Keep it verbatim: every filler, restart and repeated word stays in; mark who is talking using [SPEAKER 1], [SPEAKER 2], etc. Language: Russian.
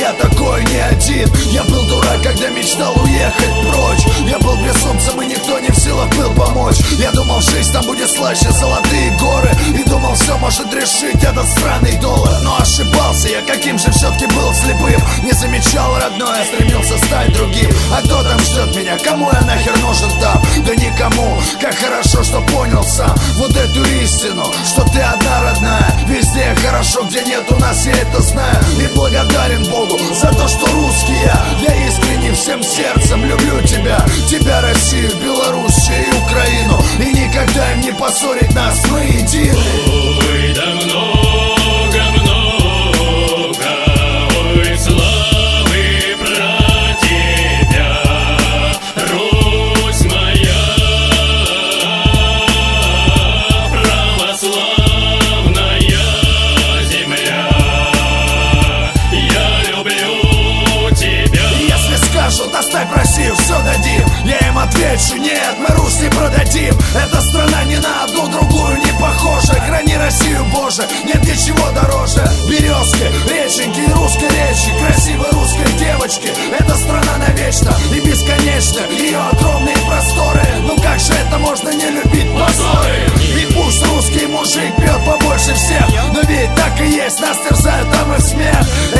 [SPEAKER 1] я такой не один. Я был дурак, когда мечтал уехать прочь. Я был безумцем, и никто не в силах был помочь. Я думал, жизнь там будет слаще, золотые горы, и думал, все может решить этот странный доллар. Но ошибался я, каким же все-таки был слепым. Не замечал родное, стремился стать другим. А кто там ждет меня, кому я нахер нужен там? Да никому, как хорошо, что понял сам вот эту истину, что ты одна родная. Везде хорошо, где нет у нас, я это знаю. И благодарен Богу за то, что русский я. Я искренне всем сердцем люблю тебя. Тебя, Россию, Белоруссию и Украину. И никогда им не поссорить нас, мы едины.
[SPEAKER 2] Ой, да много, много, ой, славы про тебя, Русь моя православная земля. Я люблю тебя.
[SPEAKER 1] Если скажут, оставь Россию, все дадим, я им отвечу, нет, мы Русь не продадим. Эта страна ни на одну другую не похожа. Храни Россию, Боже, нет ничего дороже березки, реченьки и русской речи, красивой русской девочки. Эта страна навечно и бесконечна, ее огромные просторы. Ну как же это можно не любить позоры? И пусть русский мужик пьет побольше всех, но ведь так и есть, нас терзают там и смех.